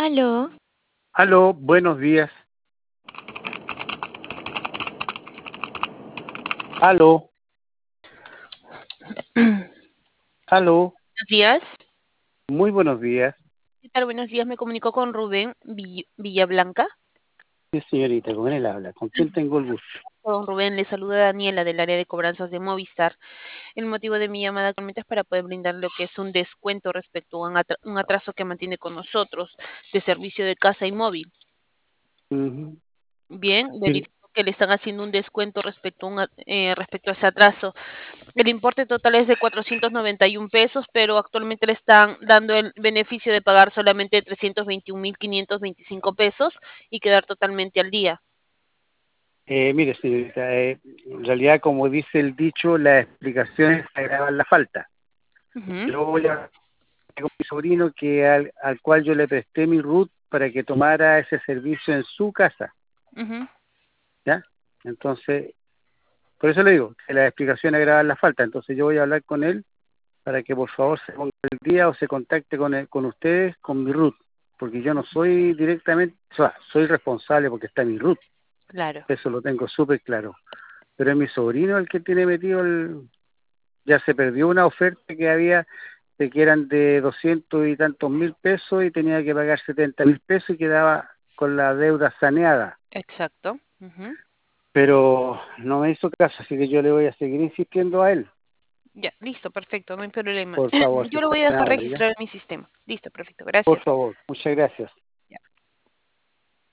Aló, Aló, buenos días. Aló, aló, buenos días. muy buenos días. ¿Qué tal? Buenos días, me comunico con Rubén Villablanca. Sí, señorita, con él habla. ¿Con quién tengo el gusto? Don Rubén, le saluda Daniela del área de cobranzas de Movistar. El motivo de mi llamada actualmente es para poder brindar lo que es un descuento respecto a un atraso que mantiene con nosotros de servicio de casa y móvil. Ujú. Bien, Mire, verifico que le están haciendo un descuento respecto a ese atraso. El importe total es de 491 pesos, pero actualmente le están dando el beneficio de pagar solamente 321.525 pesos y quedar totalmente al día. mire, señorita, en realidad, como dice el dicho, las explicaciones agravan la falta. Ujú, Yo voy a hablar con mi sobrino al cual yo le presté mi root para que tomara ese servicio en su casa, ujú. ¿ya? Entonces, por eso le digo, que las explicaciones agravan la falta. Entonces yo voy a hablar con él para que por favor se ponga el día o se contacte con ustedes con mi root, porque yo no soy directamente, o sea, soy responsable porque está mi root, Claro, eso lo tengo súper claro, pero es mi sobrino el que tiene metido ya se perdió una oferta que había de que eran de 200 y tantos mil pesos y tenía que pagar 70.000 pesos y quedaba con la deuda saneada, exacto. Ujú. pero no me hizo caso, así que yo le voy a seguir insistiendo a él, Ya, listo, perfecto, no hay problema. por favor, si Yo lo está voy a dejar amable, ¿ya? registrar en mi sistema. Listo, perfecto, Por gracias. favor, muchas gracias.